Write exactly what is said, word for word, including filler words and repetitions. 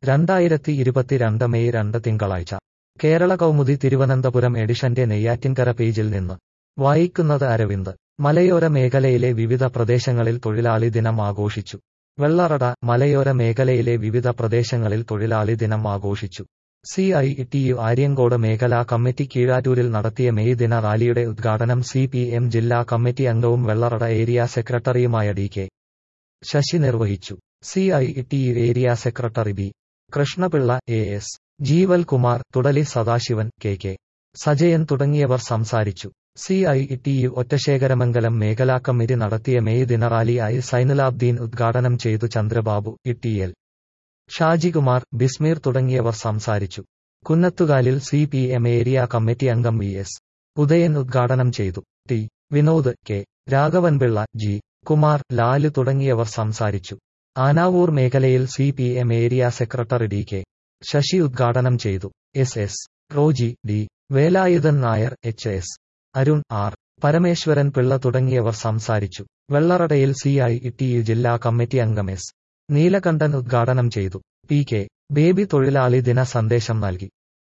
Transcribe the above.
രണ്ടായിരത്തി ഇരുപത്തിരണ്ട് മെയ് രണ്ട് തിങ്കളാഴ്ച കേരള കൗമുദി തിരുവനന്തപുരം എഡിഷന്റെ നെയ്യാറ്റിൻകര പേജിൽ നിന്ന് വായിക്കുന്നത് അരവിന്ദ്. മലയോര മേഖലയിലെ വിവിധ പ്രദേശങ്ങളിൽ തൊഴിലാളി ദിനം ആഘോഷിച്ചു. വെള്ളറട മലയോര മേഖലയിലെ വിവിധ പ്രദേശങ്ങളിൽ തൊഴിലാളി ദിനം ആഘോഷിച്ചു. C I T U Aryankode മേഖലാ കമ്മിറ്റി കീഴാറ്റൂരിൽ നടത്തിയ മെയ് ദിന റാലിയുടെ ഉദ്ഘാടനം സി പി എം ജില്ലാ കമ്മിറ്റി അംഗവും വെള്ളറട ഏരിയ സെക്രട്ടറിയുമായ ഡി കെ ശശി നിർവഹിച്ചു. C I T U area secretary B Krishnapillai, A S Jeeval Kumar, Thudali Sadasivan, K K Sajayan തുടങ്ങിയവർ സംസാരിച്ചു. C I T U Ottasekharamangalam മേഖലാ കമ്മിറ്റി നടത്തിയ മെയ് ദിന റാലി ഐ സൈനുലാബ്ദീൻ ഉദ്ഘാടനം ചെയ്തു. ചന്ദ്രബാബു, ഇ എൽ ഷാജികുമാർ, ബിസ്മീർ തുടങ്ങിയവർ സംസാരിച്ചു. കുന്നത്തുകാലിൽ C P M area committee അംഗം വി എസ് ഉദയൻ ഉദ്ഘാടനം ചെയ്തു. T Vinod, K Raghavanpillai, G Kumar, Lal തുടങ്ങിയവർ സംസാരിച്ചു. ആനാവൂർ മേഖലയിൽ C P M area secretary D K Sasi ഉദ്ഘാടനം ചെയ്തു. S S Roji, D Velayudhan Nair, H S Arun, R Parameswaran Pillai തുടങ്ങിയവർ സംസാരിച്ചു. വെള്ളറടയിൽ സി ഐ ടി യു ജില്ലാ കമ്മിറ്റി അംഗം എസ് നീലകണ്ഠൻ ഉദ്ഘാടനം ചെയ്തു. പി കെ ബേബി തൊഴിലാളി ദിന സന്ദേശം നൽകി.